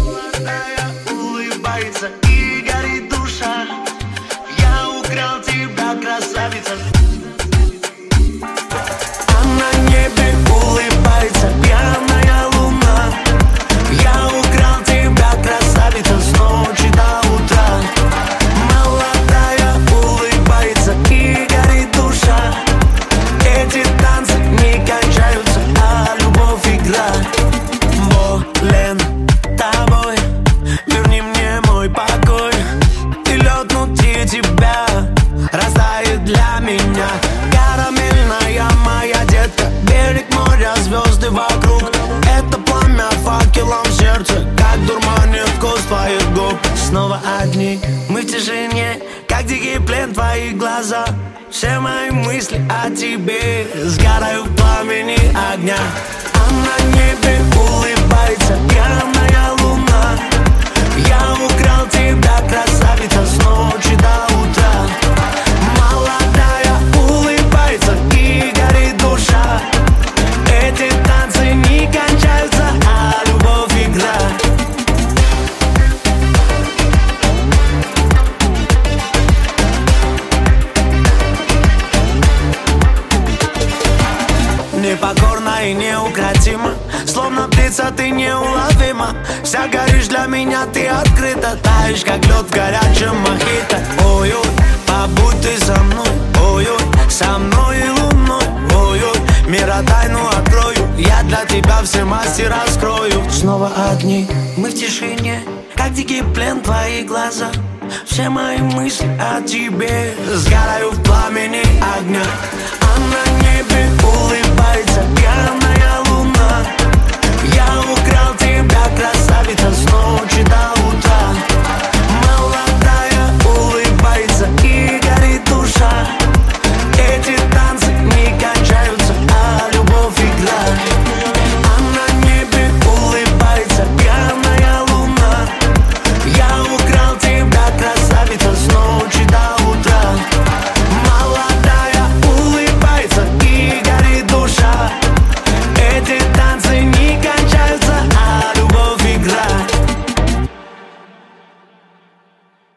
Молодая улыбается и горит душа. Я украл тебя, красавица. А на небе улыбается пьяная луна. Я украл тебя, красавица, с ночи до утра. Молодая улыбается и горит душа. Эти танцы не кончаются, а любовь игра. Болен тобой, верни мне мой покой. И лед внутри тебя растает для меня. Карамельная моя детка, берег моря, звезды вокруг. Это пламя факелом в сердце, как дурманит вкус твоих губ. Снова одни, мы в тишине, как дикий плен, твои глаза. Все мои мысли о тебе сгорают в пламени огня. А на небе улыбается пьяная луна. Я украл тебя, красавица, с ночи до утра. Молодая улыбается и горит душа. Эти танцы не кончаются, а любовь игра. Непокорна и неукротима, словно птица ты неуловима. Вся горишь для меня, ты открыта, таешь, как лед в горячем мохито. Ой-ой, побудь ты со мной, ой-ой, со мной и луной. Ой-ой, мира тайну открою, я для тебя все масти раскрою. Снова одни, мы в тишине, как дикий плен, твои глаза. Все мои мысли о тебе сгорают в пламени огня. А на небе улыбается пьяная